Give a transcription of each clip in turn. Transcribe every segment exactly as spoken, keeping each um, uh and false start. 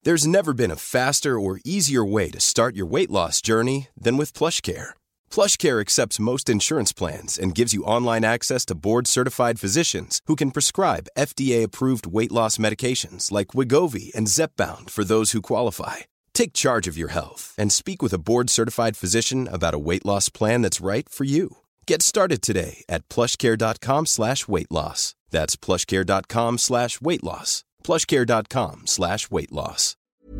There's never been a faster or easier way to start your weight loss journey than with PlushCare. PlushCare accepts most insurance plans and gives you online access to board-certified physicians who can prescribe F D A-approved weight loss medications like Wegovy and Zepbound for those who qualify. Take charge of your health and speak with a board-certified physician about a weight loss plan that's right for you. Get started today at plushcare.com slash weight loss. That's plushcare.com slash weight loss. plushcare.com slash weight loss.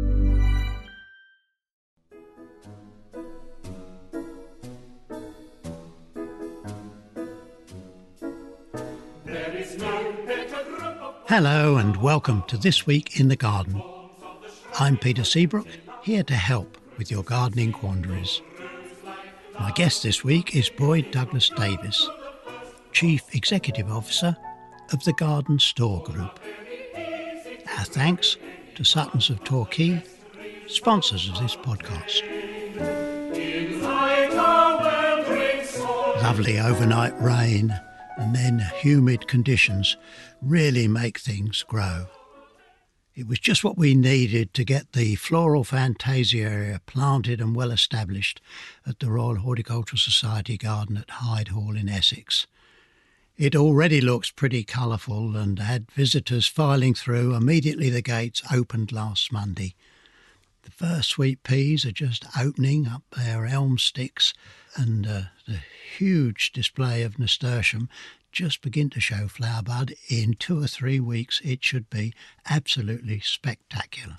Hello and welcome to This Week in the Garden. I'm Peter Seabrook, here to help with your gardening quandaries. My guest this week is Boyd Douglas Davis, Chief Executive Officer of the Garden Store Group. Our thanks to Suttons of Torquay, sponsors of this podcast. Lovely overnight rain and then humid conditions really make things grow. It was just what we needed to get the Floral Fantasia area planted and well established at the Royal Horticultural Society garden at Hyde Hall in Essex. It already looks pretty colourful and had visitors filing through immediately the gates opened last Monday. The first sweet peas are just opening up their elm sticks, and uh, the huge display of nasturtium just begin to show flower bud. In two or three weeks it should be absolutely spectacular.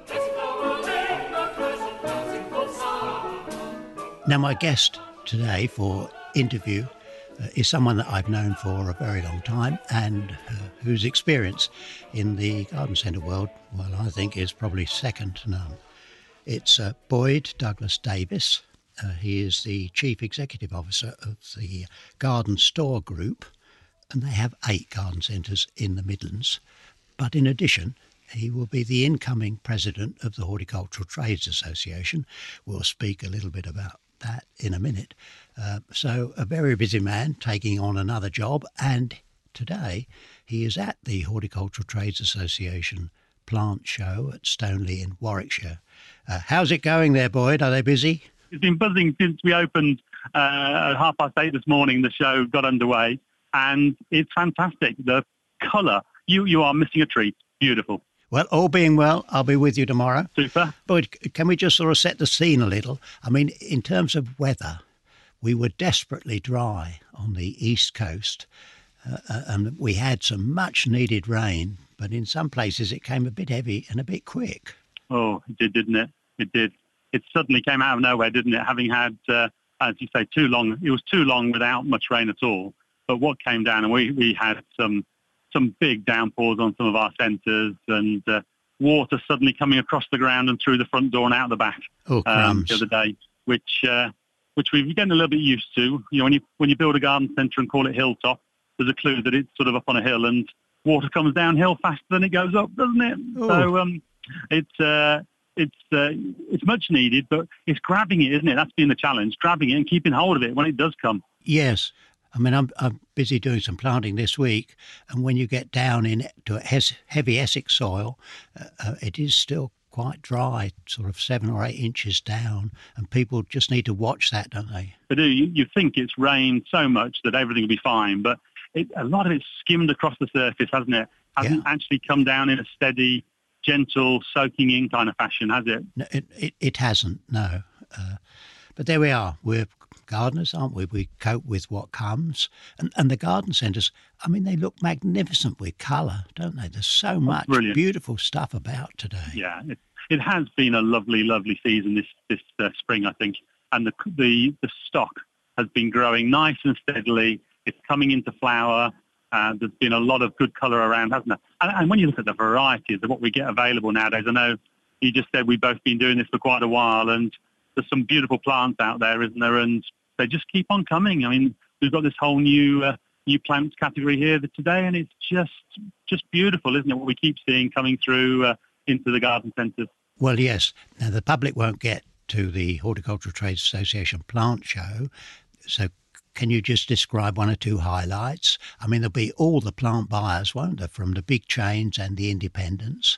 Now my guest today for interview uh, is someone that I've known for a very long time and uh, whose experience in the garden centre world, well, I think is probably second to none. It's uh, Boyd Douglas Davis. Uh, he is the Chief Executive Officer of the Garden Store Group, and they have eight garden centres in the Midlands. But in addition, he will be the incoming President of the Horticultural Trades Association. We'll speak a little bit about that in a minute. Uh, so a very busy man taking on another job, and today he is at the Horticultural Trades Association plant show at Stoneleigh in Warwickshire. Uh, how's it going there, Boyd? Are they busy? It's been buzzing since we opened uh, at half past eight this morning. The show got underway, and it's fantastic. The colour, you you are missing a treat. Beautiful. Well, all being well, I'll be with you tomorrow. Super. Boyd, can we just sort of set the scene a little? I mean, in terms of weather, we were desperately dry on the east coast, uh, and we had some much-needed rain, but in some places it came a bit heavy and a bit quick. Oh, it did, didn't it? It did. It suddenly came out of nowhere, didn't it? Having had, uh, as you say, too long. It was too long without much rain at all. But what came down, and we, we had some some big downpours on some of our centres, and uh, water suddenly coming across the ground and through the front door and out the back oh, um, the other day, which uh, which we're getting a little bit used to. You know, when you when you build a garden centre and call it hilltop, there's a clue that it's sort of up on a hill, and water comes downhill faster than it goes up, doesn't it? Oh. So um, it's. Uh, It's uh, it's much needed, but it's grabbing it, isn't it? That's been the challenge, grabbing it and keeping hold of it when it does come. Yes. I mean, I'm I'm busy doing some planting this week, and when you get down into a hes- heavy Essex soil, uh, uh, it is still quite dry, sort of seven or eight inches down, and people just need to watch that, don't they? They do. You, you think it's rained so much that everything will be fine, but it, a lot of it's skimmed across the surface, hasn't it? Hasn't Yeah. actually come down in a steady, gentle, soaking in kind of fashion, has it? No, it, it, it hasn't, no. Uh, but there we are. We're gardeners, aren't we? We cope with what comes. And, and the garden centres, I mean, they look magnificent with colour, don't they? There's so much brilliant. beautiful stuff about today. Yeah, it, it has been a lovely, lovely season this this uh, spring, I think. And the, the the stock has been growing nice and steadily. It's coming into flower. Uh, there's been a lot of good colour around, hasn't there? And, and when you look at the varieties of what we get available nowadays, I know you just said we've both been doing this for quite a while, and there's some beautiful plants out there, isn't there? And they just keep on coming. I mean, we've got this whole new uh, new plants category here today, and it's just just beautiful, isn't it? What we keep seeing coming through uh, into the garden centres. Well, yes. Now, the public won't get to the Horticultural Trades Association plant show, so can you just describe one or two highlights? I mean, there'll be all the plant buyers, won't there, from the big chains and the independents.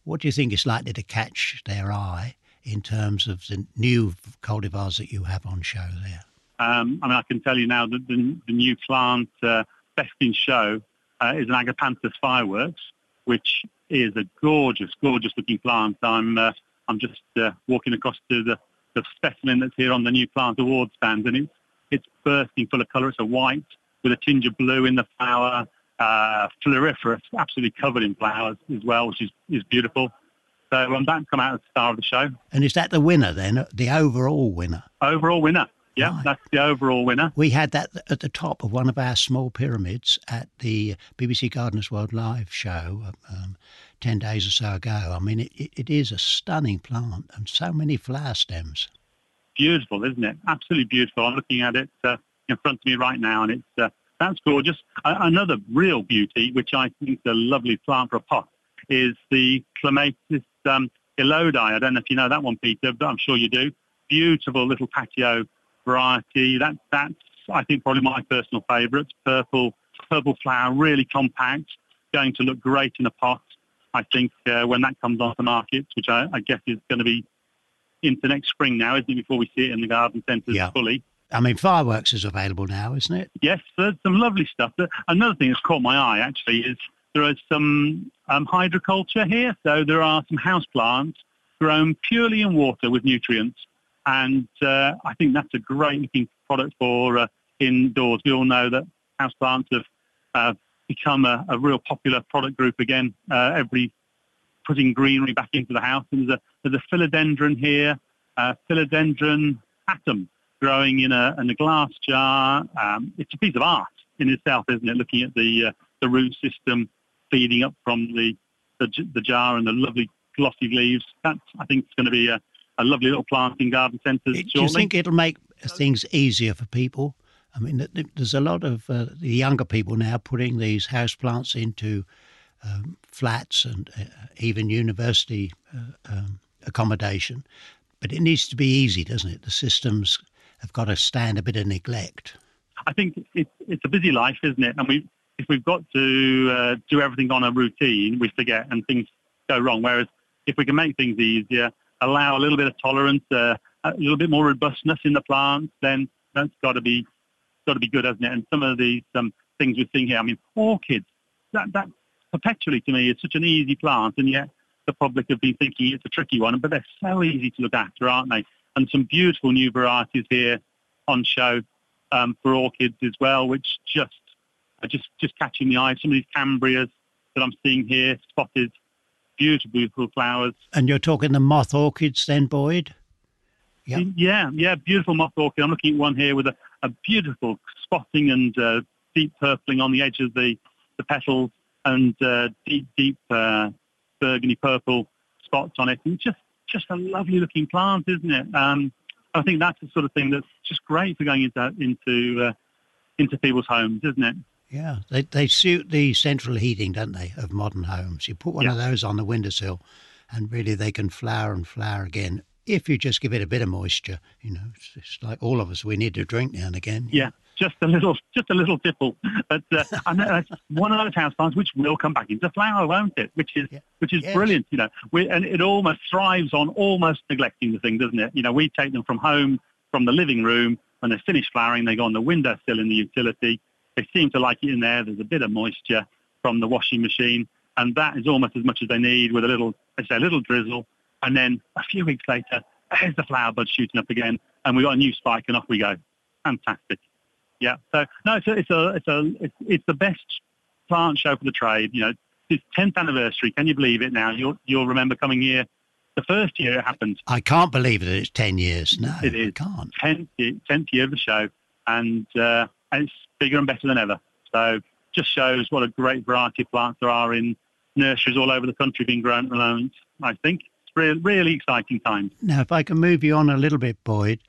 What do you think is likely to catch their eye in terms of the new cultivars that you have on show there? Um, I mean, I can tell you now that the, the new plant uh, best in show uh, is an Agapanthus fireworks, which is a gorgeous, gorgeous looking plant. I'm uh, I'm just uh, walking across to the, the specimen that's here on the new plant award stand, and it's it's bursting full of colour. It's a white with a tinge of blue in the flower, uh, floriferous, absolutely covered in flowers as well, which is, is beautiful. So um, that come out as the star of the show. And is that the winner then, the overall winner? Overall winner. Yeah, Right. That's the overall winner. We had that at the top of one of our small pyramids at the B B C Gardeners World Live show um, ten days or so ago. I mean, it, it is a stunning plant and so many flower stems. Beautiful, isn't it? Absolutely beautiful. I'm looking at it uh, in front of me right now, and it's uh, that's gorgeous. Uh, another real beauty, which I think is a lovely plant for a pot, is the Clematis um, Elodie. I don't know if you know that one, Peter, but I'm sure you do. Beautiful little patio variety. That, that's, I think, probably my personal favourite. Purple, purple flower, really compact, going to look great in a pot. I think uh, when that comes onto the market, which I, I guess is going to be into next spring now, isn't it, before we see it in the garden centres Yeah. fully. I mean, fireworks is available now, isn't it? Yes, there's some lovely stuff. Another thing that's caught my eye, actually, is there is some um, hydroculture here. So there are some house plants grown purely in water with nutrients. And uh, I think that's a great looking product for uh, indoors. We all know that house plants have uh, become a, a real popular product group again. Uh, every putting greenery back into the house. And there's a, there's a philodendron here, uh, philodendron atom, growing in a, in a glass jar. Um, it's a piece of art in itself, isn't it? Looking at the uh, the root system feeding up from the, the the jar and the lovely glossy leaves. That's, I think, it's going to be a, a lovely little plant in garden centres Do you shortly. think it'll make things easier for people? I mean, th- th- there's a lot of uh, the younger people now putting these house plants into um, flats and uh, even university uh, um, accommodation. But it needs to be easy, doesn't it? The systems have got to stand a bit of neglect. I think it's it's a busy life, isn't it? And we, if we've got to uh, do everything on a routine, we forget and things go wrong. Whereas if we can make things easier, allow a little bit of tolerance, uh, a little bit more robustness in the plants, then that's got to be got to be good, hasn't it? And some of these um, things we're seeing here, I mean, orchids, that that perpetually to me is such an easy plant, and yet the public have been thinking it's a tricky one, but they're so easy to look after, aren't they? And some beautiful new varieties here on show um, for orchids as well, which just are just, just catching the eye. Some of these Cambrias that I'm seeing here, spotted, beautiful, beautiful flowers. And you're talking the moth orchids then, Boyd? Yep. Yeah, yeah, beautiful moth orchid. I'm looking at one here with a, a beautiful spotting and uh, deep purpling on the edge of the, the petals and uh, deep, deep uh, burgundy purple spots on it. And it's just, just a lovely looking plant, isn't it? Um, I think that's the sort of thing that's just great for going into into uh, into people's homes, isn't it? Yeah, they they suit the central heating, don't they, of modern homes. You put one Yeah. of those on the windowsill and really they can flower and flower again if you just give it a bit of moisture. You know, it's, it's like all of us, we need to drink now and again. Yeah, just a little, just a little tipple. But uh, and that's one of those houseplants which will come back into flower, won't it? Which is Yeah. which is Yes. brilliant, you know. We, and it almost thrives on almost neglecting the thing, doesn't it? You know, we take them from home, from the living room, when they're finished flowering, they go on the windowsill in the utility. They seem to like it in there. There's a bit of moisture from the washing machine, and that is almost as much as they need with a little, I say, a little drizzle. And then a few weeks later, there's the flower bud shooting up again, and we've got a new spike, and off we go. Fantastic. Yeah. So no, it's a, it's a, it's a, it's, it's the best plant show for the trade. You know, it's tenth anniversary. Can you believe it now? You'll you'll remember coming here the first year it happened. I can't believe that it's ten years. No, It is. I can't. tenth year, tenth year of the show, and, uh, and it's bigger and better than ever. So just shows what a great variety of plants there are in nurseries all over the country being grown at the moment. I think it's really, really exciting times. Now, if I can move you on a little bit, Boyd,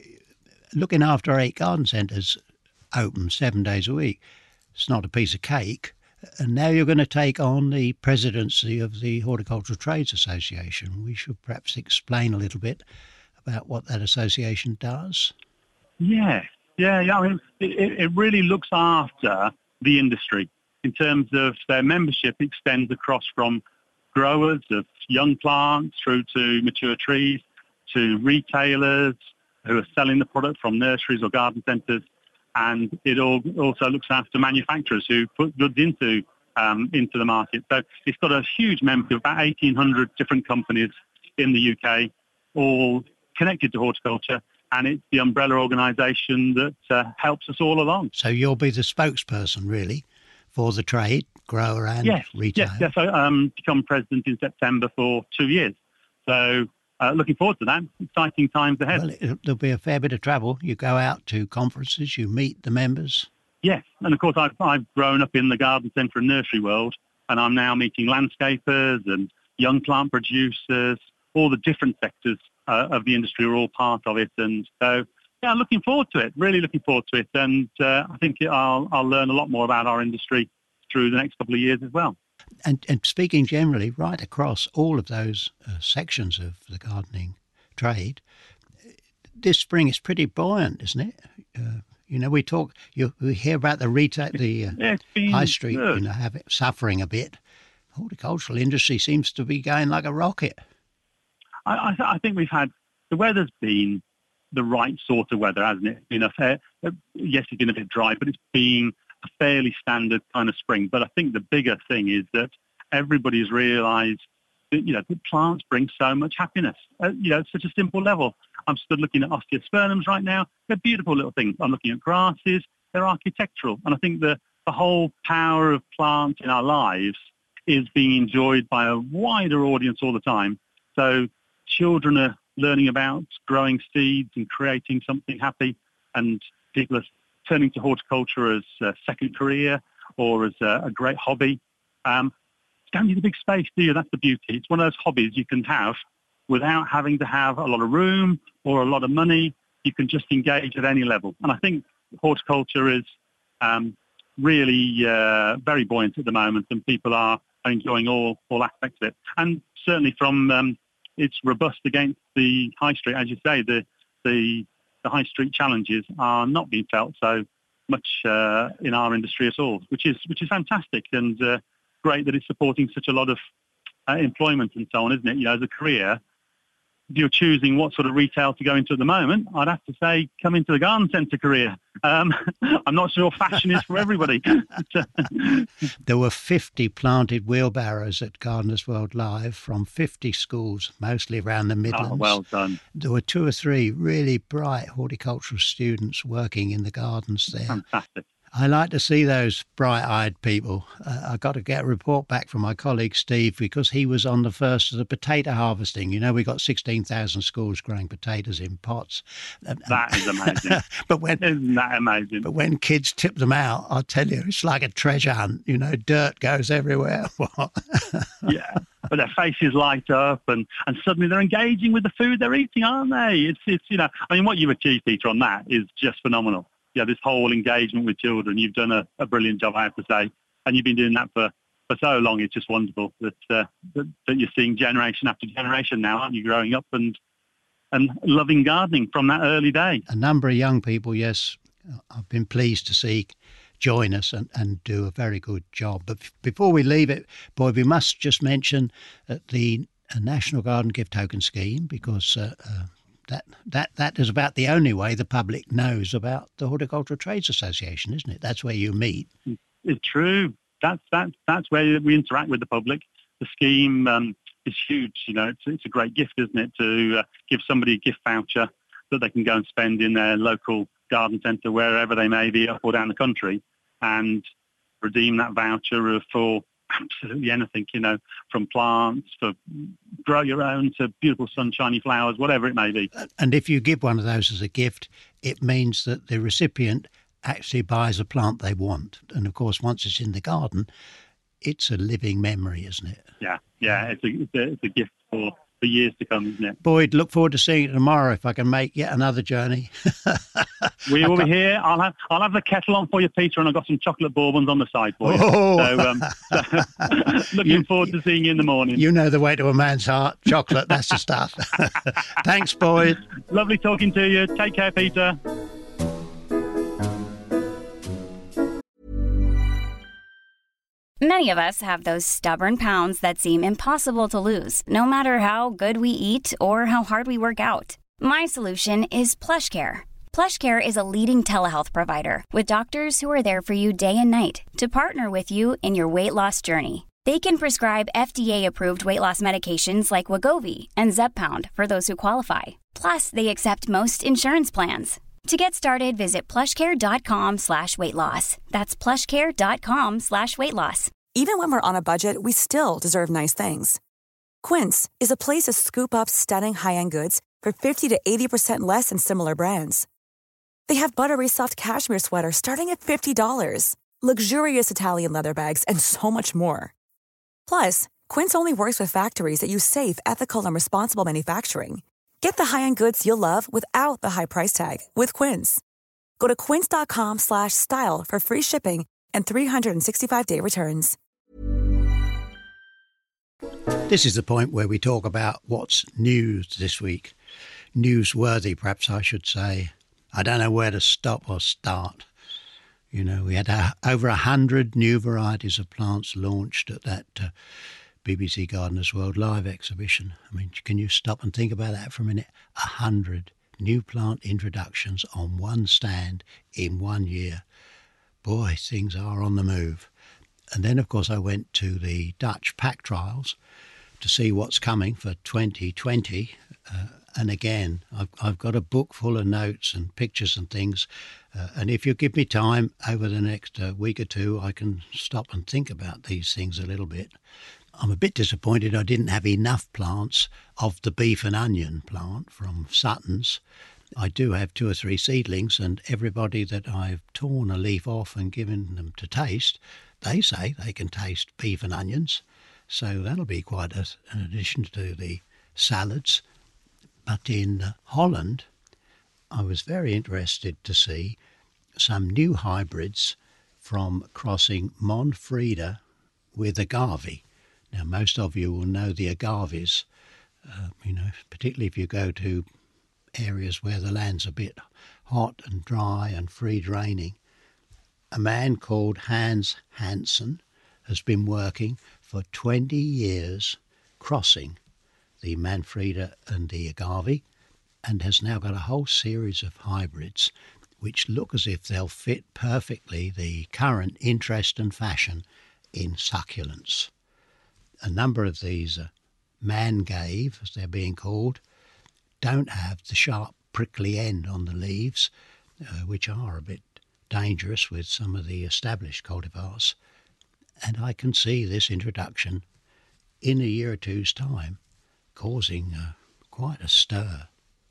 looking after eight garden centres open seven days a week, it's not a piece of cake. And now you're going to take on the presidency of the Horticultural Trades Association. We should perhaps explain a little bit about what that association does. Yeah, yeah, yeah. I mean, it, it really looks after the industry in terms of their membership extends across from growers of young plants through to mature trees, to retailers who are selling the product from nurseries or garden centres. And it all also looks after manufacturers who put goods into um, into the market. So it's got a huge membership of about eighteen hundred different companies in the U K, all connected to horticulture. And it's the umbrella organisation that uh, helps us all along. So you'll be the spokesperson, really, for the trade, grower and yes, retail? Yes, yes. I um, become president in September for two years. So uh, looking forward to that. Exciting times ahead. Well, it, there'll be a fair bit of travel. You go out to conferences, you meet the members. Yes, and of course I've, I've grown up in the garden centre and nursery world, and I'm now meeting landscapers and young plant producers. All the different sectors uh, of the industry are all part of it, and so yeah, looking forward to it. Really looking forward to it, and uh, I think I'll I'll learn a lot more about our industry through the next couple of years as well. And, and speaking generally, right across all of those uh, sections of the gardening trade, this spring is pretty buoyant, isn't it? Uh, you know, we talk, you we hear about the retail, the uh, yeah, high street, good. you know, have it suffering a bit. Horticultural industry seems to be going like a rocket. I, I, th- I think we've had, the weather's been the right sort of weather, hasn't it? It's been a fair, yes, it's been a bit dry, but it's been a fairly standard kind of spring. But I think the bigger thing is that everybody's realised that, you know, that plants bring so much happiness. Uh, you know, it's such a simple level. I'm stood looking at osteospermums right now. They're beautiful little things. I'm looking at grasses. They're architectural. And I think the, the whole power of plants in our lives is being enjoyed by a wider audience all the time. So children are learning about growing seeds and creating something happy, and people are turning to horticulture as a second career or as a, a great hobby. Um, you don't need a big space, do you? That's the beauty. It's one of those hobbies you can have without having to have a lot of room or a lot of money. You can just engage at any level. And I think horticulture is um, really uh, very buoyant at the moment, and people are enjoying all, all aspects of it. And certainly from um, it's robust against the high street, as you say. The the, the high street challenges are not being felt so much uh, in our industry at all, which is which is fantastic, and uh, great that it's supporting such a lot of uh, employment and so on, isn't it? You know, as a career, if you're choosing what sort of retail to go into at the moment, I'd have to say come into the garden centre career. Um, I'm not sure fashion is for everybody. There were fifty planted wheelbarrows at Gardeners World Live from fifty schools, mostly around the Midlands. Oh, well done. There were two or three really bright horticultural students working in the gardens there. Fantastic. I like to see those bright-eyed people. Uh, I got to get a report back from my colleague Steve, because he was on the first of the potato harvesting. You know, we got sixteen thousand schools growing potatoes in pots. That is amazing. but when, Isn't that amazing? But when kids tip them out, I'll tell you, it's like a treasure hunt. You know, dirt goes everywhere. Yeah, but their faces light up, and, and suddenly they're engaging with the food they're eating, aren't they? It's, it's you know, I mean, what you've achieved, Peter, on that is just phenomenal. Yeah, this whole engagement with children, you've done a, a brilliant job, I have to say. And you've been doing that for, for so long. It's just wonderful that, uh, that that you're seeing generation after generation now, aren't you, growing up and and loving gardening from that early day. A number of young people, yes, I've been pleased to see join us and, and do a very good job. But f- before we leave it, Boyd, we must just mention uh, the uh, National Garden Gift Token Scheme, because uh, uh, That that that is about the only way the public knows about the Horticultural Trades Association, isn't it? That's where you meet. It's true. That's that that's where we interact with the public. The scheme um, is huge. You know, it's it's a great gift, isn't it, to uh, give somebody a gift voucher that they can go and spend in their local garden centre, wherever they may be, up or down the country, and redeem that voucher for absolutely anything, you know, from plants, for grow your own, to beautiful sunshiny flowers, whatever it may be. And if you give one of those as a gift, it means that the recipient actually buys a plant they want. And of course, once it's in the garden, it's a living memory, isn't it? Yeah, yeah, it's a, it's a, it's a gift for, for years to come, isn't it? Boyd, look forward to seeing you tomorrow if I can make yet another journey. We will be here. I'll have I'll have the kettle on for you, Peter, and I've got some chocolate bourbons on the side for you. Oh. So, um, so looking you, forward to seeing you in the morning. You know the way to a man's heart. Chocolate, that's the stuff. Thanks, Boyd. Lovely talking to you. Take care, Peter. Many of us have those stubborn pounds that seem impossible to lose, no matter how good we eat or how hard we work out. My solution is PlushCare. PlushCare is a leading telehealth provider with doctors who are there for you day and night to partner with you in your weight loss journey. They can prescribe F D A-approved weight loss medications like Wegovy and Zepbound for those who qualify. Plus, they accept most insurance plans. To get started, visit plushcare.com slash weight loss. That's plushcare.com slash weight loss. Even when we're on a budget, we still deserve nice things. Quince is a place to scoop up stunning high-end goods for fifty to eighty percent less than similar brands. They have buttery soft cashmere sweaters starting at fifty dollars, luxurious Italian leather bags, and so much more. Plus, Quince only works with factories that use safe, ethical, and responsible manufacturing. Get the high-end goods you'll love without the high price tag with Quince. Go to quince.com slash style for free shipping and three sixty-five day returns. This is the point where we talk about what's news this week. Newsworthy, perhaps I should say. I don't know where to stop or start. You know, we had a, over a hundred new varieties of plants launched at that uh, B B C Gardeners World Live exhibition. I mean, can you stop and think about that for a minute? A hundred new plant introductions on one stand in one year. Boy, things are on the move. And then, of course, I went to the Dutch pack trials to see what's coming for twenty twenty. Uh, and again, I've, I've got a book full of notes and pictures and things. Uh, and if you give me time over the next uh, week or two, I can stop and think about these things a little bit. I'm a bit disappointed I didn't have enough plants of the beef and onion plant from Sutton's. I do have two or three seedlings, and everybody that I've torn a leaf off and given them to taste, they say they can taste beef and onions. So that'll be quite a, an addition to the salads. But in Holland, I was very interested to see some new hybrids from crossing Monfrida with agave. Now, most of you will know the agaves, uh, you know, particularly if you go to areas where the land's a bit hot and dry and free draining. A man called Hans Hansen has been working for twenty years crossing the Manfreda and the agave, and has now got a whole series of hybrids which look as if they'll fit perfectly the current interest and fashion in succulents. A number of these uh, mangave, as they're being called, don't have the sharp prickly end on the leaves, uh, which are a bit dangerous with some of the established cultivars. And I can see this introduction in a year or two's time causing uh, quite a stir.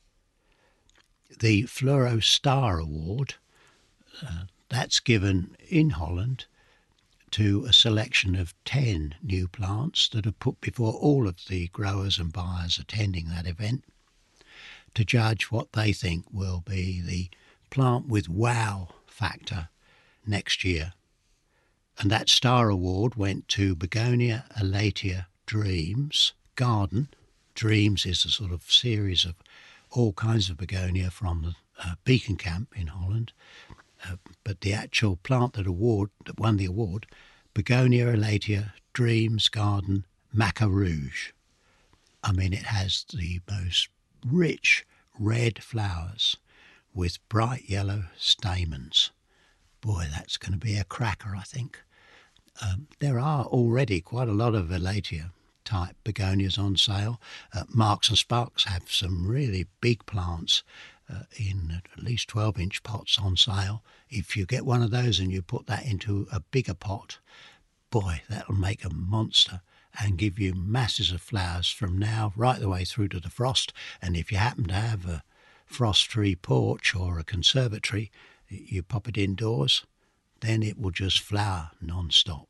The Fluoro Star Award, uh, that's given in Holland to a selection of ten new plants that are put before all of the growers and buyers attending that event to judge what they think will be the plant with wow factor next year. And that Star Award went to Begonia elatea Dreams Garden. Dreams is a sort of series of all kinds of begonia from the uh, Beacon Camp in Holland. Uh, but the actual plant that award that won the award, Begonia elatea Dreams Garden Maca Rouge. I mean, it has the most rich red flowers with bright yellow stamens. Boy, that's going to be a cracker, I think. Um, there are already quite a lot of elatea type begonias on sale. Uh, Marks and Sparks have some really big plants uh, in at least twelve inch pots on sale. If you get one of those and you put that into a bigger pot, boy, that'll make a monster and give you masses of flowers from now right the way through to the frost. And if you happen to have a frost-free porch or a conservatory, you pop it indoors, then it will just flower non-stop.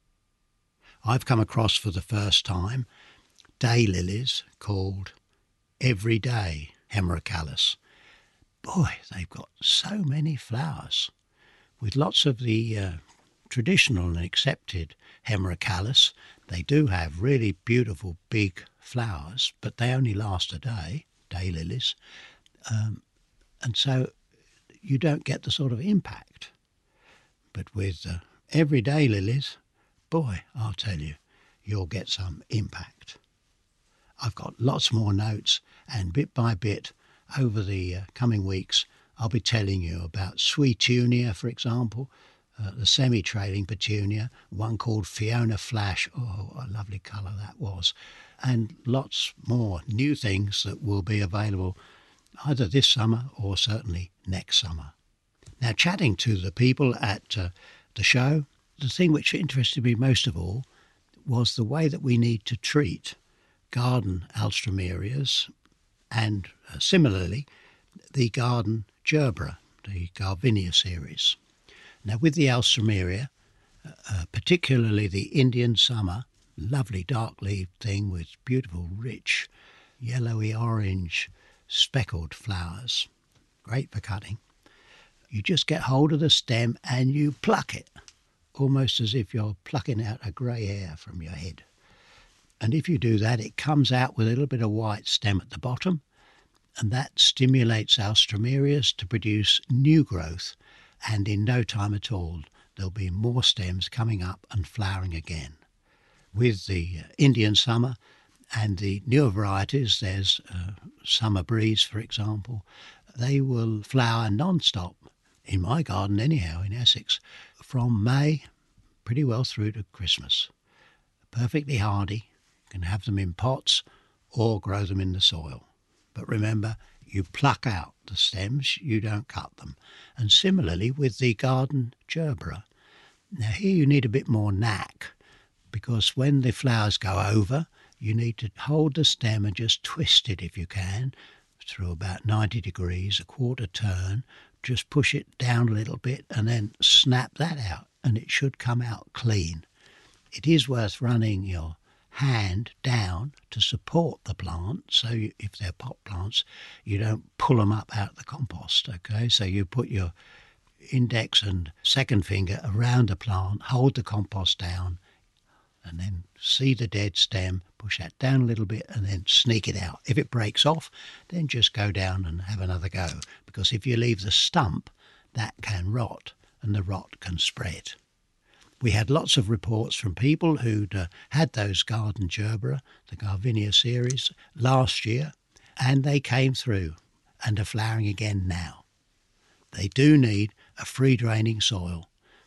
I've come across for the first time daylilies called Everyday Hemerocallis. Boy, they've got so many flowers. With lots of the uh, traditional and accepted Hemerocallis, they do have really beautiful big flowers, but they only last a day, daylilies. Um, and so you don't get the sort of impact. But with uh, everyday lilies, boy, I'll tell you, you'll get some impact. I've got lots more notes, and bit by bit over the uh, coming weeks I'll be telling you about Sweetunia, for example, uh, the semi-trailing petunia, one called Fiona Flash. Oh, what a lovely colour that was. And lots more new things that will be available either this summer or certainly next summer. Now, chatting to the people at uh, the show, the thing which interested me most of all was the way that we need to treat garden Alströmerias and uh, similarly the garden Gerbera, the Garvinia series. Now, with the Alstroemeria, uh, particularly the Indian summer, lovely dark-leaved thing with beautiful, rich, yellowy orange, speckled flowers, great for cutting. You just get hold of the stem and you pluck it, almost as if you're plucking out a grey hair from your head. And if you do that, it comes out with a little bit of white stem at the bottom, and that stimulates Alstroemerias to produce new growth, and in no time at all there'll be more stems coming up and flowering again. With the Indian summer and the newer varieties, there's uh, Summer Breeze, for example, they will flower non-stop, in my garden anyhow, in Essex, from May pretty well through to Christmas. Perfectly hardy, you can have them in pots or grow them in the soil. But remember, you pluck out the stems, you don't cut them. And similarly with the garden Gerbera. Now here you need a bit more knack, because when the flowers go over, you need to hold the stem and just twist it if you can, through about ninety degrees, a quarter turn, just push it down a little bit and then snap that out, and it should come out clean. It is worth running your hand down to support the plant, so you, if they're pot plants, you don't pull them up out of the compost, okay? So you put your index and second finger around the plant, hold the compost down, and then see the dead stem, push that down a little bit and then sneak it out. If it breaks off, then just go down and have another go, because if you leave the stump, that can rot and the rot can spread. We had lots of reports from people who'd uh, had those garden Gerbera, the Garvinia series, last year, and they came through and are flowering again now. They do need a free-draining soil.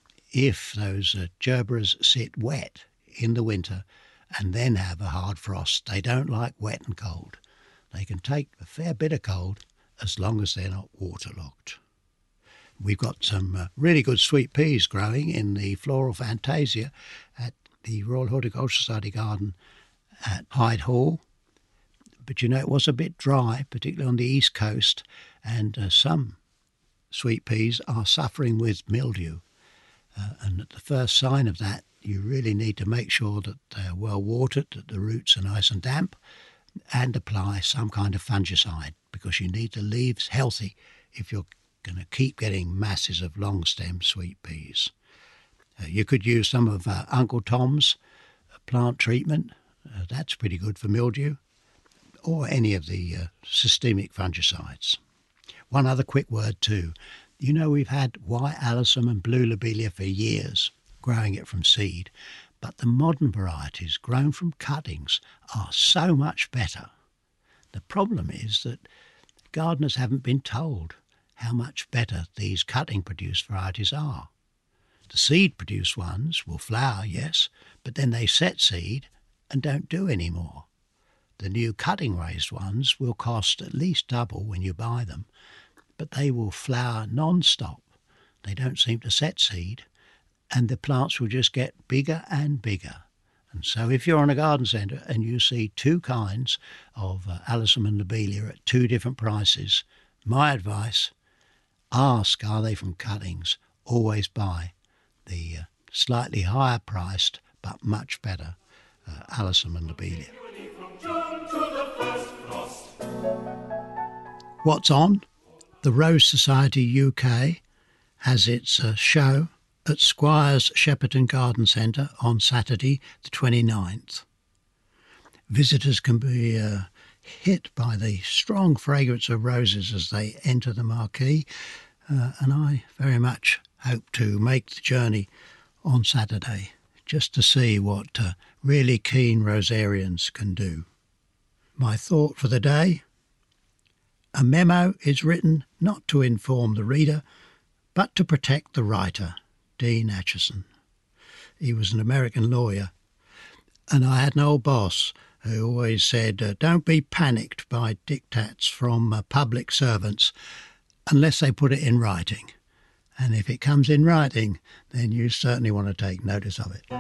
If those uh, Gerberas sit wet in the winter and then have a hard frost, they don't like wet and cold. They can take a fair bit of cold as long as they're not waterlogged. We've got some uh, really good sweet peas growing in the Floral Fantasia at the Royal Horticultural Society garden at Hyde Hall. But you know, it was a bit dry, particularly on the east coast, and uh, some sweet peas are suffering with mildew. Uh, and at the first sign of that, you really need to make sure that they're well watered, that the roots are nice and damp, and apply some kind of fungicide, because you need the leaves healthy if you're going to keep getting masses of long stem sweet peas. Uh, you could use some of uh, Uncle Tom's uh, plant treatment. Uh, that's pretty good for mildew, or any of the uh, systemic fungicides. One other quick word too. You know, we've had white alyssum and blue lobelia for years, growing it from seed, but the modern varieties grown from cuttings are so much better. The problem is that gardeners haven't been told how much better these cutting-produced varieties are. The seed-produced ones will flower, yes, but then they set seed and don't do any more. The new cutting-raised ones will cost at least double when you buy them, but they will flower non-stop. They don't seem to set seed, and the plants will just get bigger and bigger. And so if you're on a garden centre and you see two kinds of uh, alyssum and lobelia at two different prices, my advice, ask, are they from cuttings? Always buy the uh, slightly higher priced but much better uh, alyssum and lobelia. What's on? The Rose Society U K has its uh, show at Squires Shepperton Garden Centre on Saturday the twenty-ninth. Visitors can be uh, hit by the strong fragrance of roses as they enter the marquee, uh, and I very much hope to make the journey on Saturday. just to see what uh, really keen Rosarians can do. My thought for the day: a memo is written not to inform the reader, but to protect the writer, Dean Acheson. He was an American lawyer, and I had an old boss who always said, uh, don't be panicked by diktats from uh, public servants unless they put it in writing. And if it comes in writing, then you certainly want to take notice of it.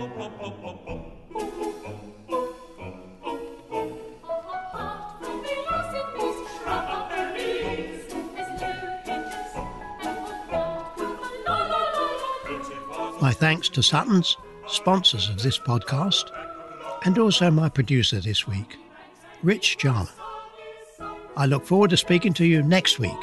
My thanks to Suttons, sponsors of this podcast, and also my producer this week, Rich Jarman. I look forward to speaking to you next week.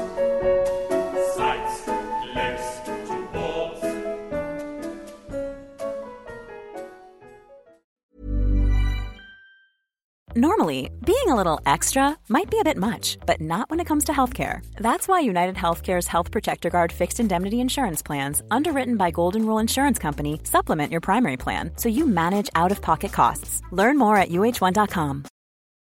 Normally, being a little extra might be a bit much, but not when it comes to healthcare. That's why United Healthcare's Health Protector Guard fixed indemnity insurance plans, underwritten by Golden Rule Insurance Company, supplement your primary plan so you manage out-of-pocket costs. Learn more at U H one dot com.